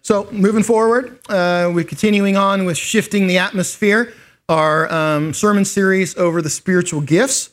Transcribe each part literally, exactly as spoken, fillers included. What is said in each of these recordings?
So moving forward, uh, we're continuing on with Shifting the Atmosphere, our um, sermon series over the spiritual gifts.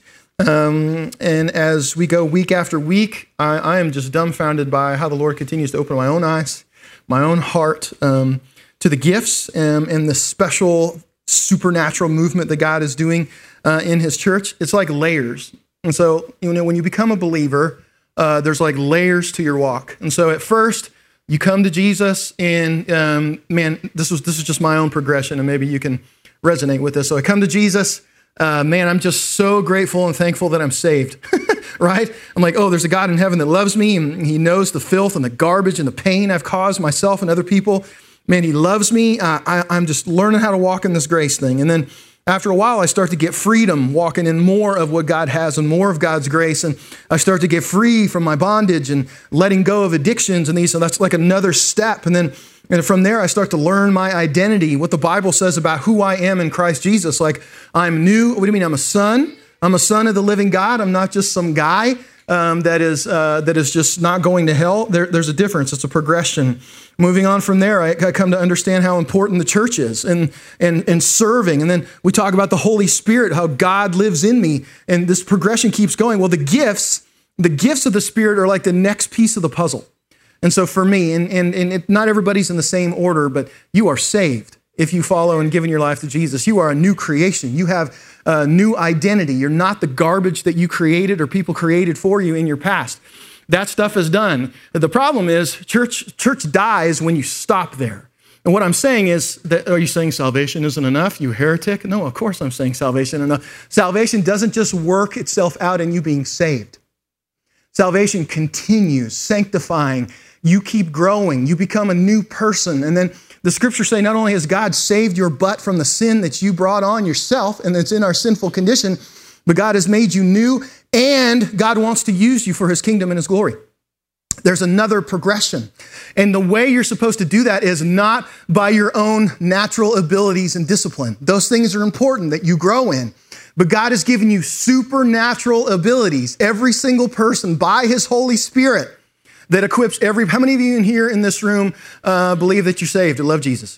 Um, and as we go week after week, I, I am just dumbfounded by how the Lord continues to open my own eyes, my own heart um, to the gifts um, and the special supernatural movement that God is doing uh, in his church. It's like layers. And so, you know, when you become a believer, uh, there's like layers to your walk. And so at first, you come to Jesus and, um, man, this was this is just my own progression, and maybe you can resonate with this. So I come to Jesus, uh, man, I'm just so grateful and thankful that I'm saved, right? I'm like, oh, there's a God in heaven that loves me, and he knows the filth and the garbage and the pain I've caused myself and other people. Man, he loves me. Uh, I, I'm just learning how to walk in this grace thing. And then after a while, I start to get freedom, walking in more of what God has and more of God's grace. And I start to get free from my bondage and letting go of addictions and these. So that's like another step. And then and from there, I start to learn my identity, what the Bible says about who I am in Christ Jesus. Like, I'm new. What do you mean? I'm a son. I'm a son of the living God. I'm not just some guy um, that is uh, that is just not going to hell. There, there's a difference. It's a progression. Moving on from there, I, I come to understand how important the church is and, and, and serving. And then we talk about the Holy Spirit, how God lives in me. And this progression keeps going. Well, the gifts, the gifts of the Spirit are like the next piece of the puzzle. And so for me, and, and, and it, not everybody's in the same order, but you are saved if you follow and given your life to Jesus. You are a new creation. You have a new identity. You're not the garbage that you created or people created for you in your past. That stuff is done. The problem is church church dies when you stop there. And what I'm saying is, that, are you saying salvation isn't enough, you heretic? No, of course I'm saying salvation isn't enough. Salvation doesn't just work itself out in you being saved. Salvation continues, sanctifying. You keep growing. You become a new person. And then the scriptures say not only has God saved your butt from the sin that you brought on yourself and that's in our sinful condition, but God has made you new, and God wants to use you for his kingdom and his glory. There's another progression. And the way you're supposed to do that is not by your own natural abilities and discipline. Those things are important that you grow in. But God has given you supernatural abilities, every single person, by his Holy Spirit, that equips every... How many of you in here in this room uh, believe that you're saved or love Jesus?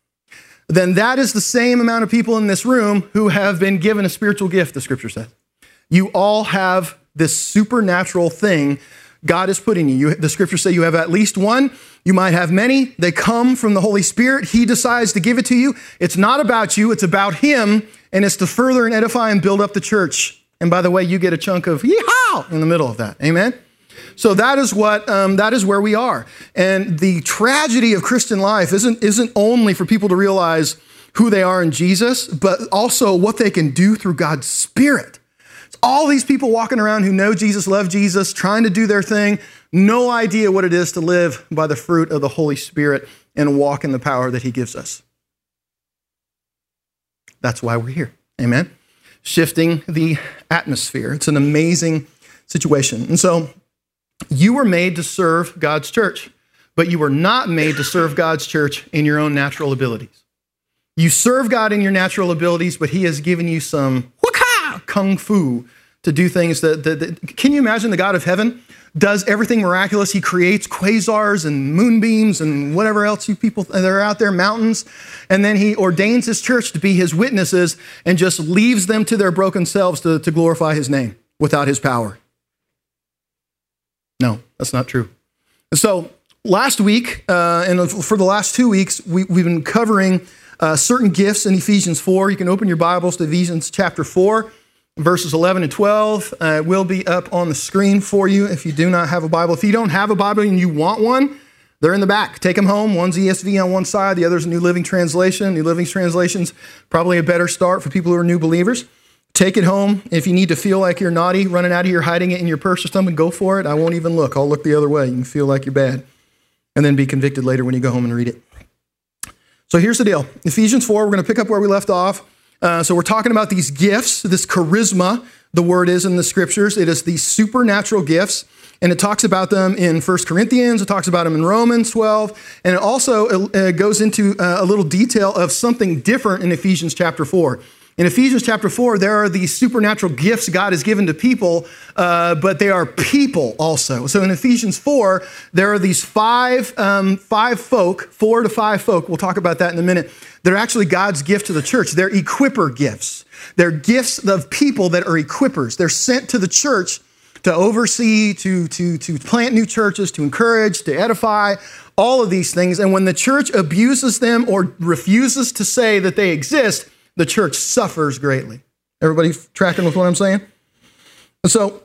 Then that is the same amount of people in this room who have been given a spiritual gift, the scripture says. You all have this supernatural thing God has put in you. you. The scriptures say you have at least one. You might have many. They come from the Holy Spirit. He decides to give it to you. It's not about you. It's about him, and it's to further and edify and build up the church. And by the way, you get a chunk of yeehaw in the middle of that. Amen? So that is what um, that is where we are. And the tragedy of Christian life isn't, isn't only for people to realize who they are in Jesus, but also what they can do through God's Spirit. It's all these people walking around who know Jesus, love Jesus, trying to do their thing, no idea what it is to live by the fruit of the Holy Spirit and walk in the power that he gives us. That's why we're here. Amen? Shifting the atmosphere. It's an amazing situation. And so you were made to serve God's church, but you were not made to serve God's church in your own natural abilities. You serve God in your natural abilities, but he has given you some waka, kung fu to do things that, that, that... Can you imagine the God of heaven does everything miraculous? He creates quasars and moonbeams and whatever else you people that are out there, mountains. And then he ordains his church to be his witnesses and just leaves them to their broken selves to, to glorify his name without his power. No, that's not true. So last week, uh, and for the last two weeks, we, we've been covering uh, certain gifts in Ephesians four. You can open your Bibles to Ephesians chapter four, verses eleven and twelve. Uh, it will be up on the screen for you if you do not have a Bible. If you don't have a Bible and you want one, they're in the back. Take them home. One's E S V on one side. The other's New Living Translation. New Living Translation's probably a better start for people who are new believers. Take it home. If you need to feel like you're naughty, running out of here, hiding it in your purse or something, go for it. I won't even look. I'll look the other way. You can feel like you're bad and then be convicted later when you go home and read it. So here's the deal. Ephesians four, we're going to pick up where we left off. Uh, so we're talking about these gifts, this charisma, the word is in the scriptures. It is these supernatural gifts, and it talks about them in First Corinthians. It talks about them in Romans twelve, and it also uh, goes into uh, a little detail of something different in Ephesians chapter four. In Ephesians chapter four, there are these supernatural gifts God has given to people, uh, but they are people also. So in Ephesians four, there are these five, um, five folk, four to five folk, we'll talk about that in a minute, that are actually God's gift to the church. They're equipper gifts. They're gifts of people that are equippers. They're sent to the church to oversee, to, to, to plant new churches, to encourage, to edify, all of these things. And when the church abuses them or refuses to say that they exist, the church suffers greatly. Everybody tracking with what I'm saying? And so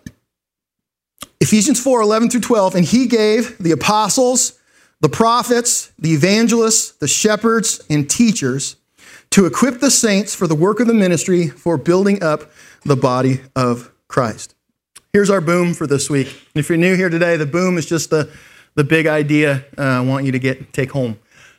Ephesians four, eleven through twelve, and he gave the apostles, the prophets, the evangelists, the shepherds, and teachers to equip the saints for the work of the ministry, for building up the body of Christ. Here's our boom for this week. If you're new here today, the boom is just the, the big idea uh, I want you to get take home.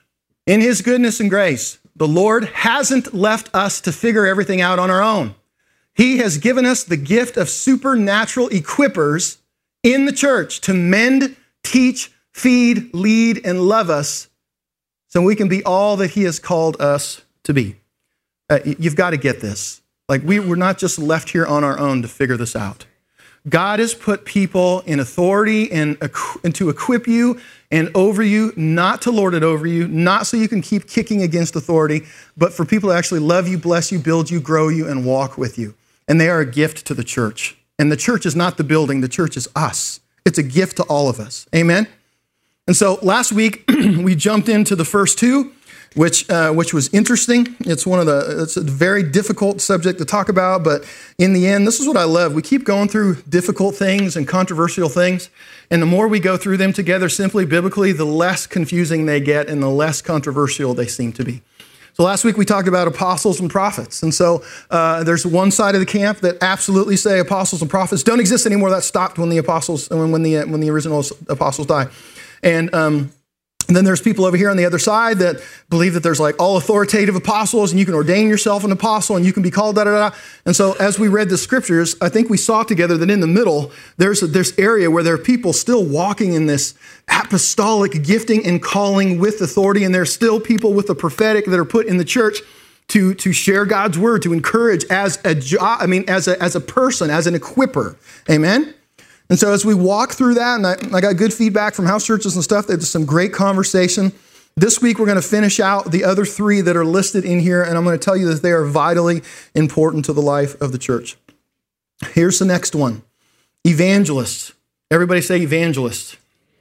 In his goodness and grace, the Lord hasn't left us to figure everything out on our own. He has given us the gift of supernatural equippers in the church to mend, teach, feed, lead, and love us so we can be all that he has called us to be. Uh, you've got to get this. Like we were not just left here on our own to figure this out. God has put people in authority and, and to equip you and over you, not to lord it over you, not so you can keep kicking against authority, but for people to actually love you, bless you, build you, grow you, and walk with you. And they are a gift to the church. And the church is not the building, the church is us. It's a gift to all of us. Amen? And so last week, we jumped into the first two, which uh, which was interesting. It's one of the, it's a very difficult subject to talk about, but in the end, this is what I love. We keep going through difficult things and controversial things, and the more we go through them together simply biblically, the less confusing they get and the less controversial they seem to be. So last week we talked about apostles and prophets, and so uh, there's one side of the camp that absolutely say apostles and prophets don't exist anymore. That stopped when the apostles, when, when the when the original apostles died, and um, And then there's people over here on the other side that believe that there's like all authoritative apostles and you can ordain yourself an apostle and you can be called da da da. And so as we read the scriptures, I think we saw together that in the middle, there's a, this area where there are people still walking in this apostolic gifting and calling with authority. And there's still people with the prophetic that are put in the church to, to share God's word, to encourage as a job, I mean, as a, as a person, as an equipper. Amen. And so as we walk through that, and I, I got good feedback from house churches and stuff, there's some great conversation. This week, we're going to finish out the other three that are listed in here, and I'm going to tell you that they are vitally important to the life of the church. Here's the next one. Evangelists. Everybody say evangelists.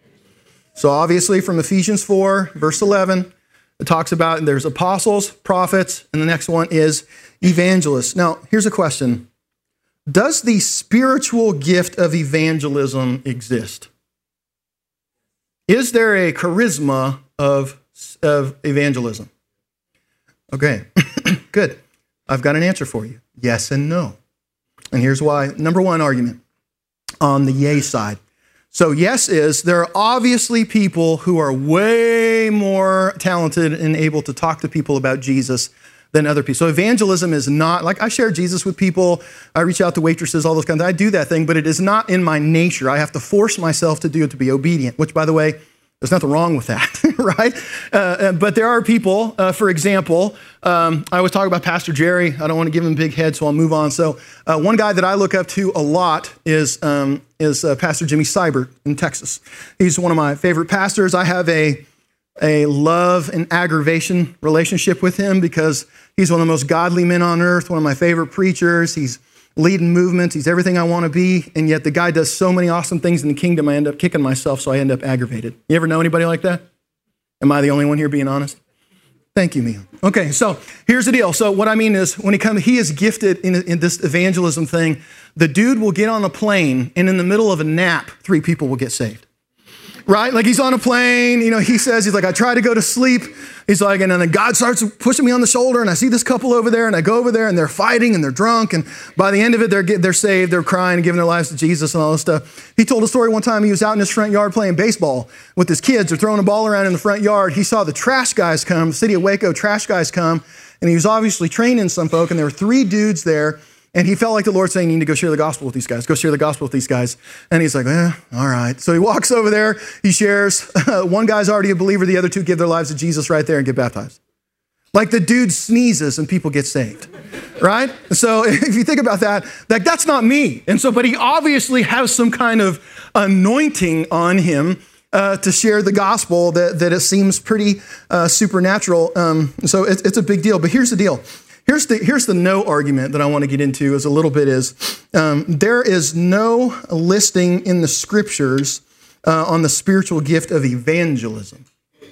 So obviously from Ephesians four, verse eleven, it talks about there's apostles, prophets, and the next one is evangelists. Now, here's a question. Does the spiritual gift of evangelism exist? Is there a charisma of, of evangelism? Okay, good. I've got an answer for you. Yes and no. And here's why. Number one argument on the yay side. So yes is, there are obviously people who are way more talented and able to talk to people about Jesus than other people. So evangelism is not, like I share Jesus with people, I reach out to waitresses, all those kinds of, I do that thing, but it is not in my nature. I have to force myself to do it to be obedient, which by the way, there's nothing wrong with that, right? Uh, but there are people, uh, for example, um, I always talk about Pastor Jerry. I don't want to give him a big head, so I'll move on. So uh, one guy that I look up to a lot is, um, is uh, Pastor Jimmy Seibert in Texas. He's one of my favorite pastors. I have a a love and aggravation relationship with him because he's one of the most godly men on earth, one of my favorite preachers. He's leading movements. He's everything I want to be. And yet the guy does so many awesome things in the kingdom, I end up kicking myself, so I end up aggravated. You ever know anybody like that? Am I the only one here being honest? Thank you, Mia. Okay, so here's the deal. So what I mean is when he comes, he is gifted in, in this evangelism thing. The dude will get on a plane and in the middle of a nap, three people will get saved. Right? Like he's on a plane, you know, he says, he's like, I try to go to sleep. He's like, and then God starts pushing me on the shoulder and I see this couple over there and I go over there and they're fighting and they're drunk. And by the end of it, they're they're saved, they're crying and giving their lives to Jesus and all this stuff. He told a story one time he was out in his front yard playing baseball with his kids. They're throwing a ball around in the front yard. He saw the trash guys come, the city of Waco trash guys come. And he was obviously training some folk and there were three dudes there. And he felt like the Lord saying, you need to go share the gospel with these guys. Go share the gospel with these guys. And he's like, eh, all right. So he walks over there. He shares. One guy's already a believer. The other two give their lives to Jesus right there and get baptized. Like the dude sneezes and people get saved. right? So if you think about that, like that's not me. And so, but he obviously has some kind of anointing on him uh, to share the gospel that, that it seems pretty uh, supernatural. Um, so it, it's a big deal. But here's the deal. Here's the here's the no argument that I want to get into is a little bit is um, there is no listing in the scriptures uh, on the spiritual gift of evangelism.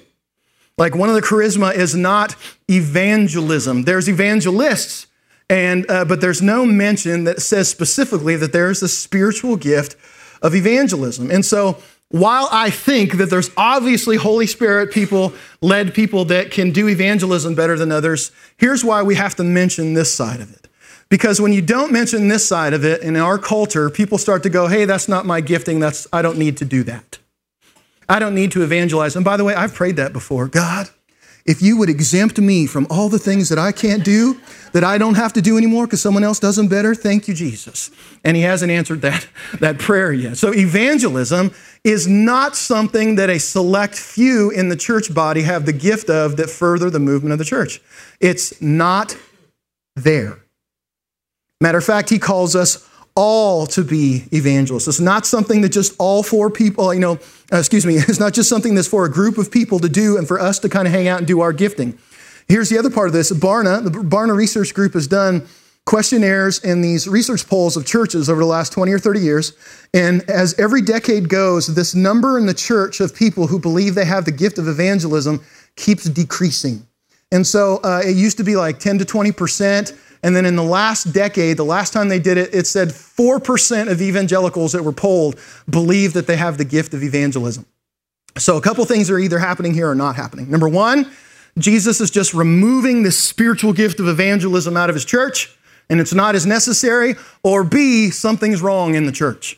Like one of the charisma is not evangelism. There's evangelists, and uh, but there's no mention that says specifically that there's a spiritual gift of evangelism. And so while I think that there's obviously Holy Spirit people, led people that can do evangelism better than others, here's why we have to mention this side of it. Because when you don't mention this side of it in our culture, people start to go, hey, that's not my gifting. That's I don't need to do that. I don't need to evangelize. And by the way, I've prayed that before. God, if you would exempt me from all the things that I can't do, that I don't have to do anymore because someone else does them better, thank you, Jesus. And he hasn't answered that, that prayer yet. So evangelism is not something that a select few in the church body have the gift of that further the movement of the church. It's not there. Matter of fact, he calls us all to be evangelists. It's not something that just all four people, you know, uh, excuse me, it's not just something that's for a group of people to do and for us to kind of hang out and do our gifting. Here's the other part of this. Barna, the Barna Research Group has done questionnaires and these research polls of churches over the last twenty or thirty years. And as every decade goes, this number in the church of people who believe they have the gift of evangelism keeps decreasing. And so uh, it used to be like ten to twenty percent. And then in the last decade, the last time they did it, it said four percent of evangelicals that were polled believe that they have the gift of evangelism. So a couple things are either happening here or not happening. Number one, Jesus is just removing this spiritual gift of evangelism out of his church, and it's not as necessary. Or B, something's wrong in the church.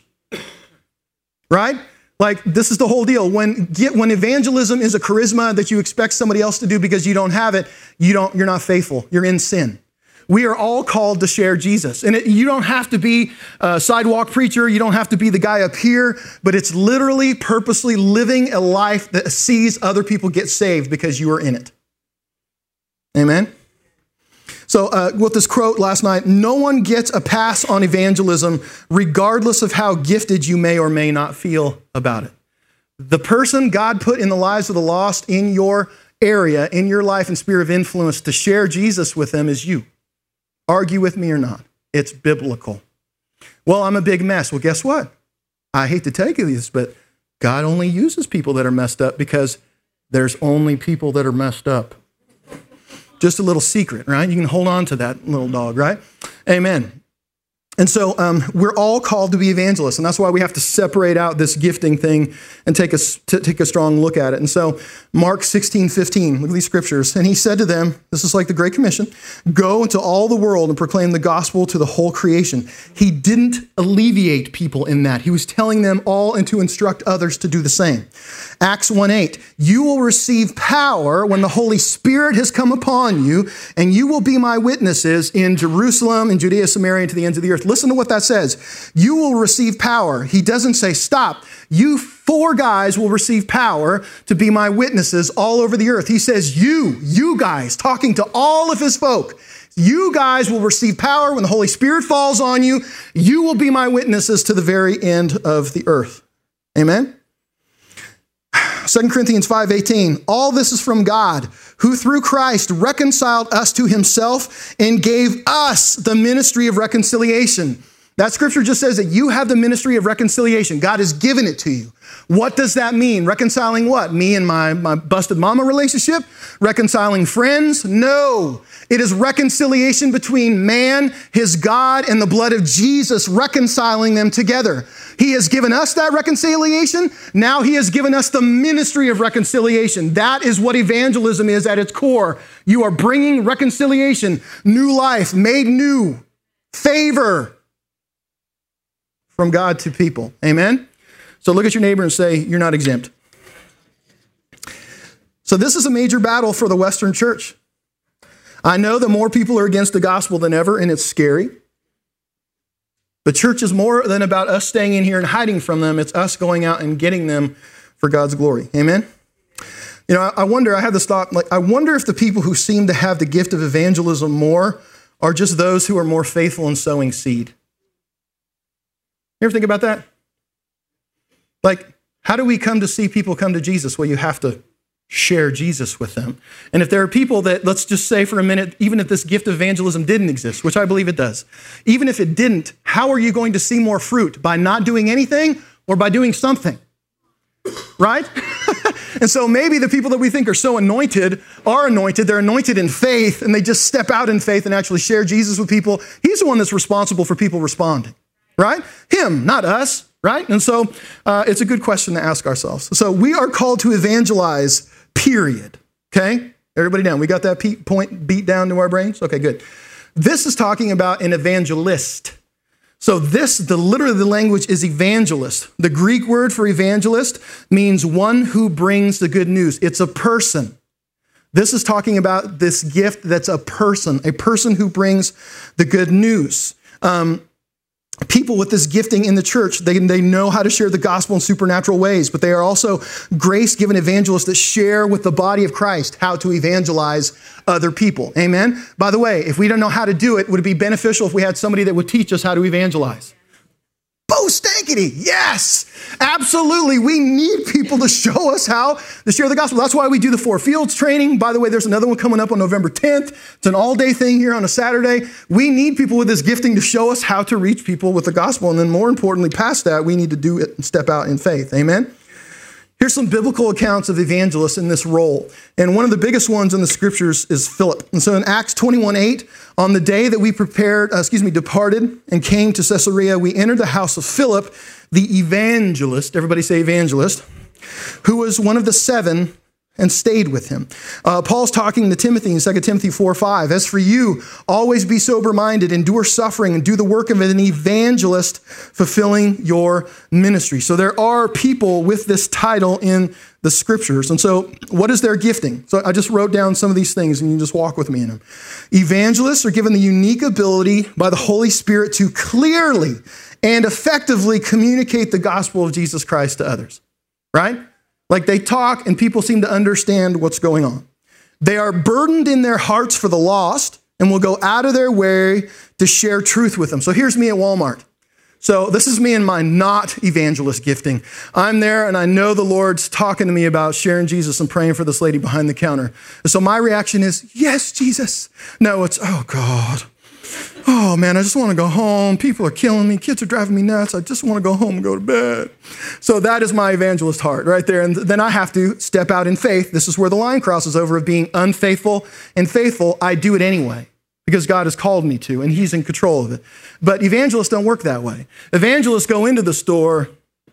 Right? Like, this is the whole deal. When get, when evangelism is a charisma that you expect somebody else to do because you don't have it, you don't, you're not faithful. You're in sin. We are all called to share Jesus. And it, you don't have to be a sidewalk preacher. You don't have to be the guy up here. But it's literally purposely living a life that sees other people get saved because you are in it. Amen? So uh, with this quote last night, no one gets a pass on evangelism regardless of how gifted you may or may not feel about it. The person God put in the lives of the lost in your area, in your life and sphere of influence to share Jesus with them is you. Argue with me or not. It's biblical. Well, I'm a big mess. Well, guess what? I hate to tell you this, but God only uses people that are messed up because there's only people that are messed up. Just a little secret, right? You can hold on to that little dog, right? Amen. And so um, we're all called to be evangelists, and that's why we have to separate out this gifting thing and take a, t- take a strong look at it. And so Mark sixteen fifteen, look at these scriptures. And he said to them, this is like the Great Commission, go into all the world and proclaim the gospel to the whole creation. He didn't alleviate people in that. He was telling them all and to instruct others to do the same. Acts one eight, you will receive power when the Holy Spirit has come upon you, and you will be my witnesses in Jerusalem, in Judea, Samaria, and to the ends of the earth. Listen to what that says. You will receive power. He doesn't say stop. You four guys will receive power to be my witnesses all over the earth. He says you, you guys, talking to all of his folk. You guys will receive power when the Holy Spirit falls on you. You will be my witnesses to the very end of the earth. Amen? Second Corinthians five eighteen, all this is from God, who through Christ reconciled us to himself and gave us the ministry of reconciliation. That scripture just says that you have the ministry of reconciliation. God has given it to you. What does that mean? Reconciling what? Me and my, my busted mama relationship? Reconciling friends? No. It is reconciliation between man, his God, and the blood of Jesus, reconciling them together. He has given us that reconciliation. Now he has given us the ministry of reconciliation. That is what evangelism is at its core. You are bringing reconciliation, new life, made new, favor from God to people. Amen? So look at your neighbor and say, you're not exempt. So this is a major battle for the Western church. I know that more people are against the gospel than ever, and it's scary. But church is more than about us staying in here and hiding from them. It's us going out and getting them for God's glory. Amen? You know, I wonder, I had this thought, like, I wonder if the people who seem to have the gift of evangelism more are just those who are more faithful in sowing seed. You ever think about that? Like, how do we come to see people come to Jesus? Well, you have to share Jesus with them. And if there are people that, let's just say for a minute, even if this gift of evangelism didn't exist, which I believe it does, even if it didn't, how are you going to see more fruit? By not doing anything or by doing something? Right? And so maybe the people that we think are so anointed are anointed. They're anointed in faith, and they just step out in faith and actually share Jesus with people. He's the one that's responsible for people responding, right? Him, not us, right? And so uh, it's a good question to ask ourselves. So we are called to evangelize, period. Okay? Everybody down. We got that pe- point beat down to our brains? Okay, good. This is talking about an evangelist. So this, the literally the language is evangelist. The Greek word for evangelist means one who brings the good news. It's a person. This is talking about this gift that's a person, a person who brings the good news. Um, people with this gifting in the church, they, they know how to share the gospel in supernatural ways, but they are also grace-given evangelists that share with the body of Christ how to evangelize other people. Amen? By the way, if we don't know how to do it, would it be beneficial if we had somebody that would teach us how to evangelize? Bo stankety, yes, absolutely. We need people to show us how to share the gospel. That's why we do the Four Fields training. By the way, there's another one coming up on November tenth. It's an all-day thing here on a Saturday. We need people with this gifting to show us how to reach people with the gospel. And then more importantly, past that, we need to do it and step out in faith. Amen? Here's some biblical accounts of evangelists in this role. And one of the biggest ones in the scriptures is Philip. And so in Acts twenty-one eight, on the day that we prepared, uh, excuse me, departed and came to Caesarea, we entered the house of Philip, the evangelist, everybody say evangelist, who was one of the seven, and stayed with him. Uh, Paul's talking to Timothy in Second Timothy four five. As for you, always be sober-minded, endure suffering, and do the work of an evangelist, fulfilling your ministry. So there are people with this title in the scriptures. And so what is their gifting? So I just wrote down some of these things, and you just walk with me in them. Evangelists are given the unique ability by the Holy Spirit to clearly and effectively communicate the gospel of Jesus Christ to others, right? Like they talk and people seem to understand what's going on. They are burdened in their hearts for the lost and will go out of their way to share truth with them. So here's me at Walmart. So this is me and my not evangelist gifting. I'm there and I know the Lord's talking to me about sharing Jesus and praying for this lady behind the counter. And so my reaction is, yes, Jesus. No, it's, oh God. Oh man, I just want to go home. People are killing me. Kids are driving me nuts. I just want to go home and go to bed. So that is my evangelist heart right there. And then I have to step out in faith. This is where the line crosses over of being unfaithful and faithful. I do it anyway because God has called me to and he's in control of it. But evangelists don't work that way. Evangelists go into the store,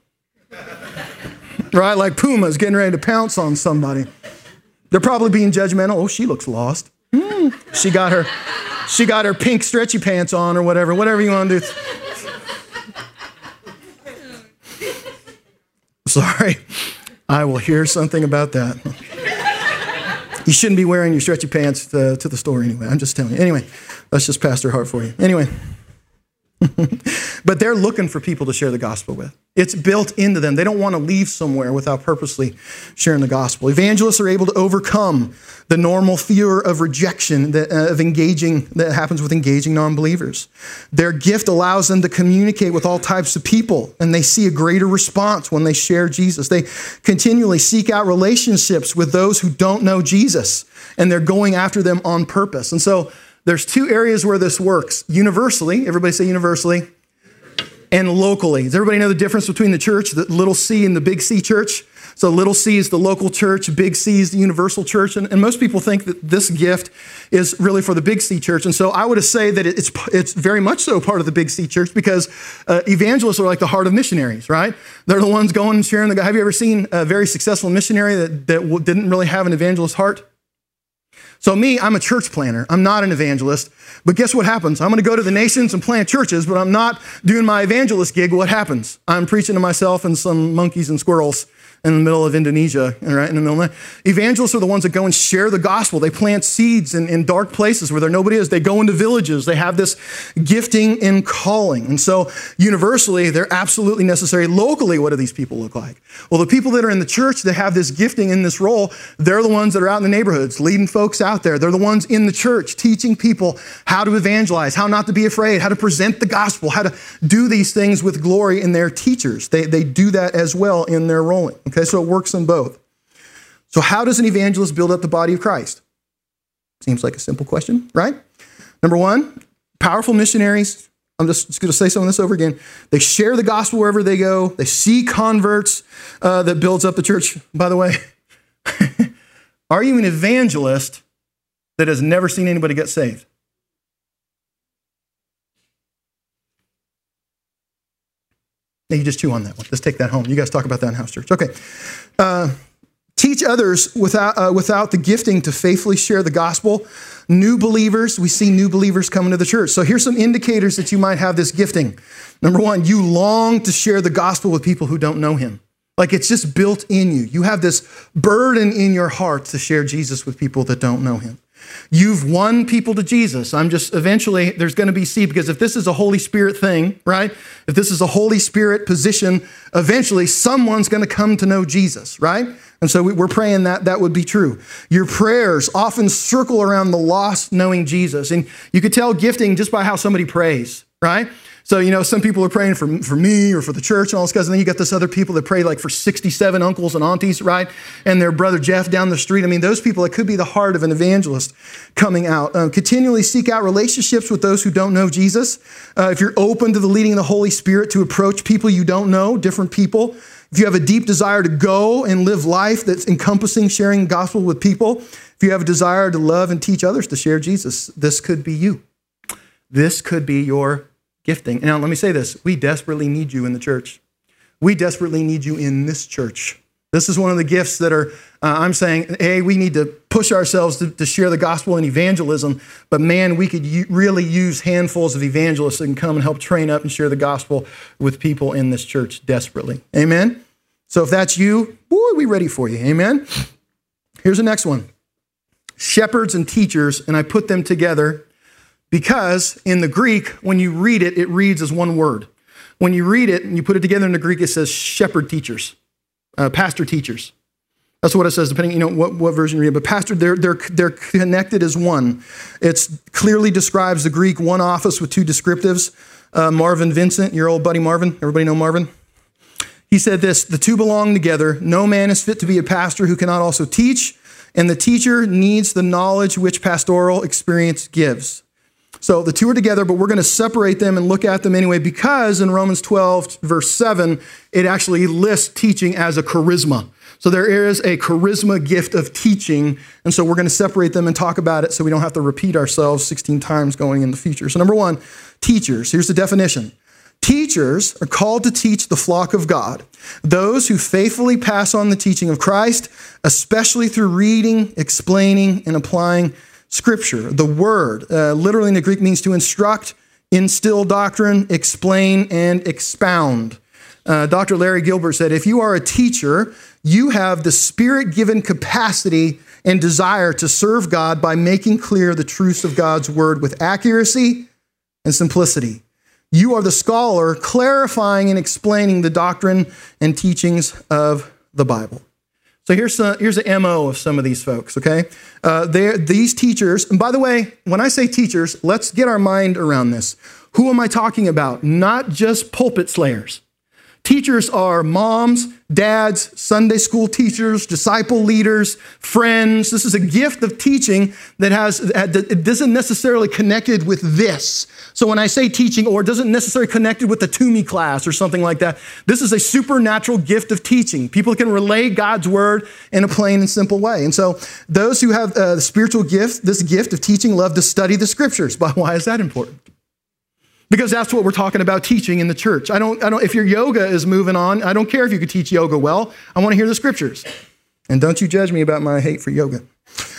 right? Like Puma's getting ready to pounce on somebody. They're probably being judgmental. Oh, she looks lost. Mm. She got her... She got her pink stretchy pants on or whatever, whatever you want to do. Sorry, I will hear something about that. You shouldn't be wearing your stretchy pants to, to the store anyway. I'm just telling you. Anyway, that's just Pastor Hart for you. Anyway. But they're looking for people to share the gospel with. It's built into them. They don't want to leave somewhere without purposely sharing the gospel. Evangelists are able to overcome the normal fear of rejection that, uh, of engaging that happens with engaging non-believers. Their gift allows them to communicate with all types of people, and they see a greater response when they share Jesus. They continually seek out relationships with those who don't know Jesus, and they're going after them on purpose. And so there's two areas where this works. Universally, everybody say universally, and locally. Does everybody know the difference between the church, the little C and the big C church? So little C is the local church, big C is the universal church. And, and most people think that this gift is really for the big C church. And so I would say that it's it's very much so part of the big C church because uh, evangelists are like the heart of missionaries, right? They're the ones going and sharing the. Have you ever seen a very successful missionary that, that didn't really have an evangelist heart? So me, I'm a church planner. I'm not an evangelist. But guess what happens? I'm going to go to the nations and plant churches, but I'm not doing my evangelist gig. What happens? I'm preaching to myself and some monkeys and squirrels in the middle of Indonesia, right, in the middle of the night. Evangelists are the ones that go and share the gospel. They plant seeds in, in dark places where there nobody is. They go into villages. They have this gifting and calling. And so universally, they're absolutely necessary. Locally, what do these people look like? Well, the people that are in the church that have this gifting in this role, they're the ones that are out in the neighborhoods, leading folks out there. They're the ones in the church teaching people how to evangelize, how not to be afraid, how to present the gospel, how to do these things with glory in their teachers. They, they do that as well in their rolling. Okay, so it works in both. So how does an evangelist build up the body of Christ? Seems like a simple question, right? Number one, powerful missionaries. I'm just, just going to say some of this over again. They share the gospel wherever they go. They see converts uh, that builds up the church. By the way, are you an evangelist that has never seen anybody get saved? Now you just chew on that one. Let's take that home. You guys talk about that in house church. Okay. Uh, teach others without uh, without the gifting to faithfully share the gospel. New believers, we see new believers coming to the church. So here's some indicators that you might have this gifting. Number one, you long to share the gospel with people who don't know him. Like it's just built in you. You have this burden in your heart to share Jesus with people that don't know him. You've won people to Jesus. I'm just, eventually there's going to be seed, because if this is a Holy Spirit thing, right? If this is a Holy Spirit position, eventually someone's going to come to know Jesus, right? And so we're praying that that would be true. Your prayers often circle around the lost knowing Jesus. And you could tell gifting just by how somebody prays, right? So, you know, some people are praying for, for me or for the church and all this guys. And then you got this other people that pray like for sixty-seven uncles and aunties, right? And their brother Jeff down the street. I mean, those people, it could be the heart of an evangelist coming out. Um, continually seek out relationships with those who don't know Jesus. Uh, if you're open to the leading of the Holy Spirit to approach people you don't know, different people. If you have a deep desire to go and live life that's encompassing sharing the gospel with people. If you have a desire to love and teach others to share Jesus, this could be you. This could be your gifting. Now, let me say this. We desperately need you in the church. We desperately need you in this church. This is one of the gifts that are, uh, I'm saying, hey, we need to push ourselves to, to share the gospel and evangelism, but man, we could u- really use handfuls of evangelists that can come and help train up and share the gospel with people in this church desperately. Amen? So if that's you, boy, we ready for you. Amen? Here's the next one. Shepherds and teachers, and I put them together because in the Greek, when you read it, it reads as one word. When you read it and you put it together in the Greek, it says shepherd teachers, uh, pastor teachers. That's what it says, depending, you know, what, what version you read. But pastor, they're, they're, they're connected as one. It clearly describes the Greek one office with two descriptives. Uh, Marvin Vincent, your old buddy Marvin. Everybody know Marvin? He said this, the two belong together. No man is fit to be a pastor who cannot also teach, and the teacher needs the knowledge which pastoral experience gives. So the two are together, but we're going to separate them and look at them anyway, because in Romans twelve, verse seven, it actually lists teaching as a charisma. So there is a charisma gift of teaching, and so we're going to separate them and talk about it so we don't have to repeat ourselves sixteen times going in the future. So number one, teachers. Here's the definition. Teachers are called to teach the flock of God, those who faithfully pass on the teaching of Christ, especially through reading, explaining, and applying Scripture. The word, uh, literally in the Greek, means to instruct, instill doctrine, explain, and expound. Uh, Doctor Larry Gilbert said, if you are a teacher, you have the Spirit-given capacity and desire to serve God by making clear the truths of God's word with accuracy and simplicity. You are the scholar clarifying and explaining the doctrine and teachings of the Bible. So here's a, here's the M O of some of these folks, okay? Uh, these teachers, and by the way, when I say teachers, let's get our mind around this. Who am I talking about? Not just pulpit slayers. Teachers are moms, dads, Sunday school teachers, disciple leaders, friends. This is a gift of teaching that has, it doesn't necessarily connected with this. So when I say teaching, or it doesn't necessarily connected with the Toomey class or something like that, this is a supernatural gift of teaching. People can relay God's word in a plain and simple way. And so those who have uh, the spiritual gift, this gift of teaching, love to study the scriptures. But why is that important? Because that's what we're talking about teaching in the church. I don't, I don't, if your yoga is moving on, I don't care if you could teach yoga well. I want to hear the scriptures. And don't you judge me about my hate for yoga.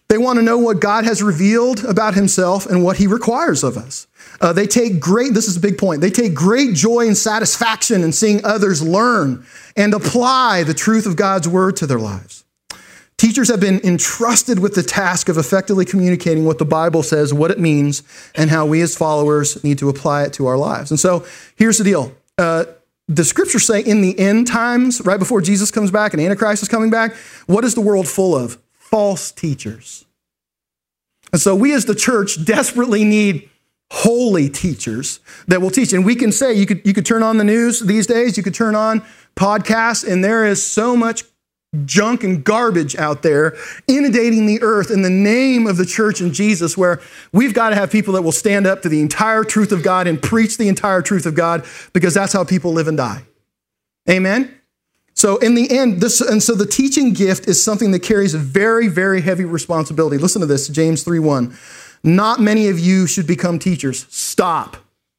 They want to know what God has revealed about himself and what he requires of us. Uh, they take great, this is a big point, they take great joy and satisfaction in seeing others learn and apply the truth of God's word to their lives. Teachers have been entrusted with the task of effectively communicating what the Bible says, what it means, and how we as followers need to apply it to our lives. And so here's the deal. Uh, the scriptures say in the end times, right before Jesus comes back and Antichrist is coming back, what is the world full of? False teachers. And so we as the church desperately need holy teachers that will teach. And we can say, you could, you could turn on the news these days, you could turn on podcasts, and there is so much junk and garbage out there inundating the earth in the name of the church and Jesus, where we've got to have people that will stand up to the entire truth of God and preach the entire truth of God, because that's how people live and die. Amen? So in the end, this, and so the teaching gift is something that carries a very, very heavy responsibility. Listen to this, James three one. Not many of you should become teachers. Stop.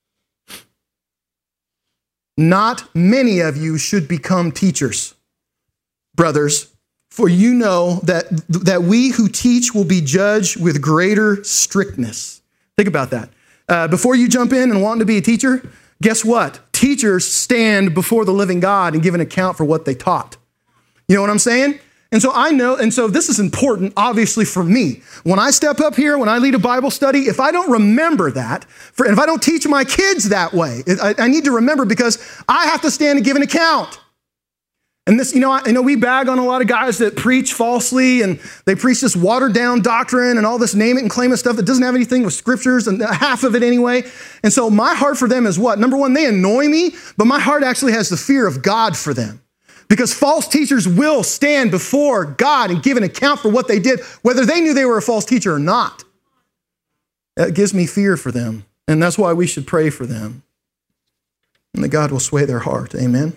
Not many of you should become teachers, brothers, for you know that, that we who teach will be judged with greater strictness. Think about that. Uh, before you jump in and want to be a teacher, guess what? Teachers stand before the living God and give an account for what they taught. You know what I'm saying? And so I know, and so this is important, obviously, for me. When I step up here, when I lead a Bible study, if I don't remember that, for, and if I don't teach my kids that way, I, I need to remember, because I have to stand and give an account. And this, you know, I, I know we bag on a lot of guys that preach falsely, and they preach this watered down doctrine and all this name it and claim it stuff that doesn't have anything with scriptures, and half of it anyway. And so my heart for them is what? Number one, they annoy me, but my heart actually has the fear of God for them. Because false teachers will stand before God and give an account for what they did, whether they knew they were a false teacher or not. That gives me fear for them. And that's why we should pray for them. And that God will sway their heart. Amen.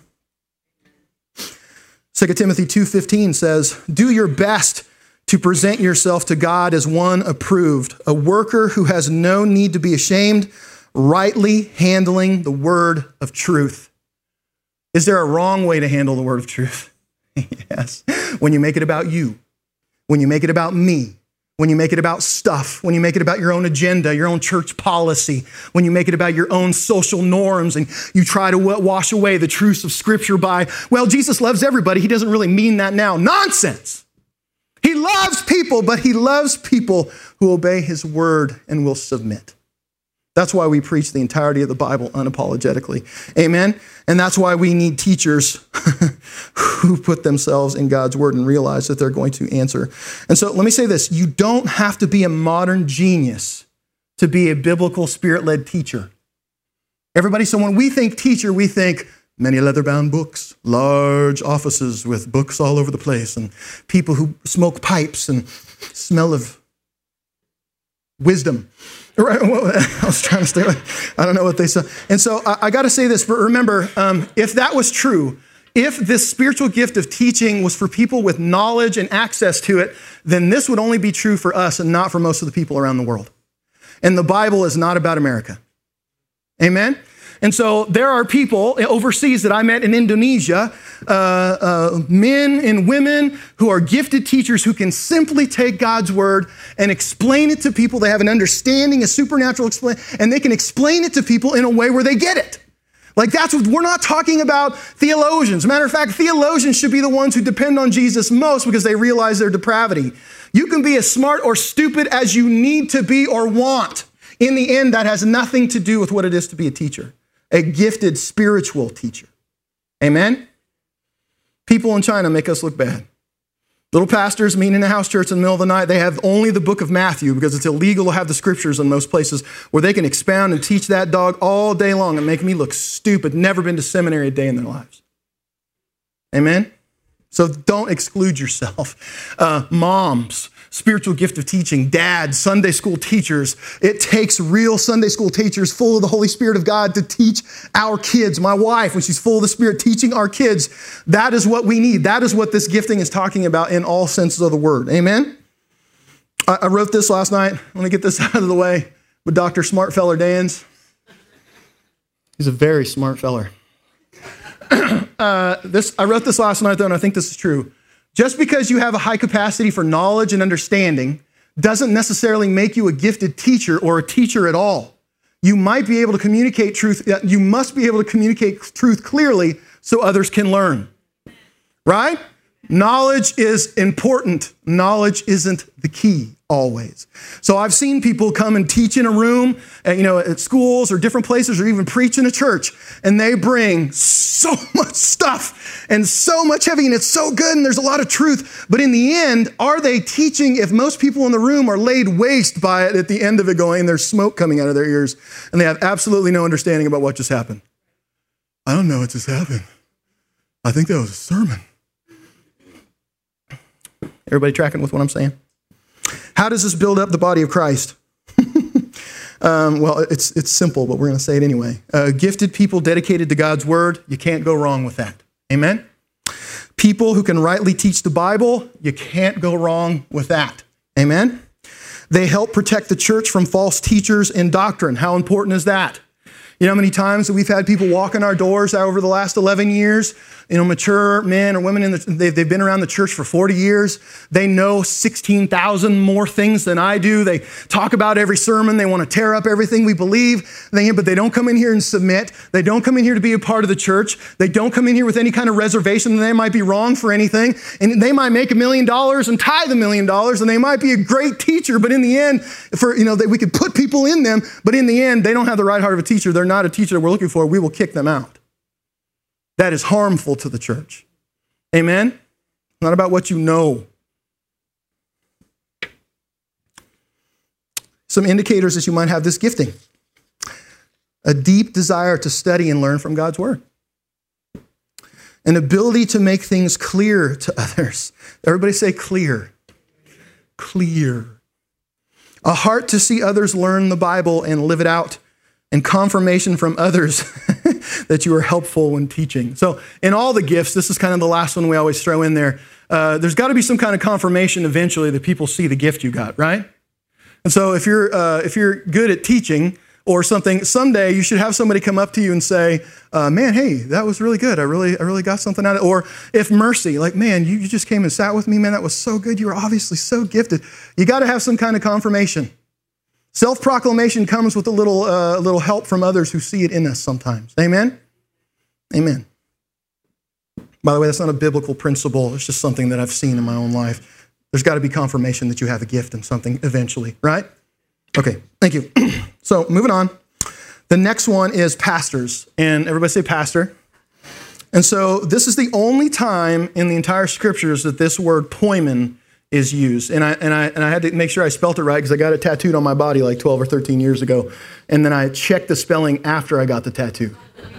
Second Timothy two fifteen says, do your best to present yourself to God as one approved, a worker who has no need to be ashamed, rightly handling the word of truth. Is there a wrong way to handle the word of truth? Yes. When you make it about you, when you make it about me, when you make it about stuff, when you make it about your own agenda, your own church policy, when you make it about your own social norms, and you try to wash away the truths of Scripture by, well, Jesus loves everybody. He doesn't really mean that now. Nonsense. He loves people, but he loves people who obey his word and will submit. That's why we preach the entirety of the Bible unapologetically. Amen? And that's why we need teachers who put themselves in God's word and realize that they're going to answer. And so let me say this. You don't have to be a modern genius to be a biblical spirit-led teacher. Everybody, so when we think teacher, we think many leather-bound books, large offices with books all over the place, and people who smoke pipes and smell of wisdom. Right, I was trying to stay away. I don't know what they said. And so I, I got to say this, but remember, um, if that was true, if this spiritual gift of teaching was for people with knowledge and access to it, then this would only be true for us and not for most of the people around the world. And the Bible is not about America. Amen? And so there are people overseas that I met in Indonesia, uh, uh, men and women who are gifted teachers who can simply take God's word and explain it to people. They have an understanding, a supernatural explain, and they can explain it to people in a way where they get it. Like that's what, we're not talking about theologians. Matter of fact, theologians should be the ones who depend on Jesus most because they realize their depravity. You can be as smart or stupid as you need to be or want. In the end, that has nothing to do with what it is to be a teacher. A gifted spiritual teacher. Amen? People in China make us look bad. Little pastors meet in a house church in the middle of the night. They have only the book of Matthew because it's illegal to have the scriptures in most places where they can expound and teach that dog all day long and make me look stupid, never been to seminary a day in their lives. Amen? So don't exclude yourself. Uh, moms, spiritual gift of teaching, dads, Sunday school teachers. It takes real Sunday school teachers full of the Holy Spirit of God to teach our kids. My wife, when she's full of the Spirit, teaching our kids. That is what we need. That is what this gifting is talking about in all senses of the word. Amen? I, I wrote this last night. Let me get this out of the way with Doctor Smartfeller Dans. He's a very smart feller. uh, this I wrote this last night, though, and I think this is true. Just because you have a high capacity for knowledge and understanding doesn't necessarily make you a gifted teacher or a teacher at all. You might be able to communicate truth. You must be able to communicate truth clearly so others can learn, right? Knowledge is important. Knowledge isn't the key always. So I've seen people come and teach in a room, at, you know, at schools or different places, or even preach in a church, and they bring so much stuff and so much heavy, and it's so good, and there's a lot of truth. But in the end, are they teaching if most people in the room are laid waste by it at the end of it going, there's smoke coming out of their ears, and they have absolutely no understanding about what just happened? I don't know what just happened. I think that was a sermon. Everybody tracking with what I'm saying? How does this build up the body of Christ? um, well, it's it's simple, but we're going to say it anyway. Uh, gifted people dedicated to God's word, you can't go wrong with that. Amen? People who can rightly teach the Bible, you can't go wrong with that. Amen? They help protect the church from false teachers and doctrine. How important is that? You know how many times that we've had people walk in our doors over the last eleven years, you know, mature men or women, in the, they've, they've been around the church for forty years. They know sixteen thousand more things than I do. They talk about every sermon. They want to tear up everything we believe, they, but they don't come in here and submit. They don't come in here to be a part of the church. They don't come in here with any kind of reservation that they might be wrong for anything. And they might make a million dollars and tithe a million dollars, and they might be a great teacher, but in the end, for you know, they, we could put people in them, but in the end, they don't have the right heart of a teacher. They're not a teacher that we're looking for. We will kick them out. That is harmful to the church. Amen? Not about what you know. Some indicators that you might have this gifting. A deep desire to study and learn from God's word. An ability to make things clear to others. Everybody say clear. Clear. A heart to see others learn the Bible and live it out. And confirmation from others that you are helpful when teaching. So in all the gifts, this is kind of the last one we always throw in there. Uh, there's got to be some kind of confirmation eventually that people see the gift you got, right? And so if you're uh, if you're good at teaching or something, someday you should have somebody come up to you and say, uh, "Man, hey, that was really good. I really I really got something out of it." Or if mercy, like, "Man, you, you just came and sat with me. Man, that was so good. You were obviously so gifted." You got to have some kind of confirmation. Self-proclamation comes with a little, uh, little help from others who see it in us sometimes. Amen? Amen. By the way, that's not a biblical principle. It's just something that I've seen in my own life. There's got to be confirmation that you have a gift in something eventually, right? Okay, thank you. So moving on. The next one is pastors. And everybody say pastor. And so this is the only time in the entire scriptures that this word poimen is used. And I and I and I had to make sure I spelt it right because I got it tattooed on my body like twelve or thirteen years ago. And then I checked the spelling after I got the tattoo.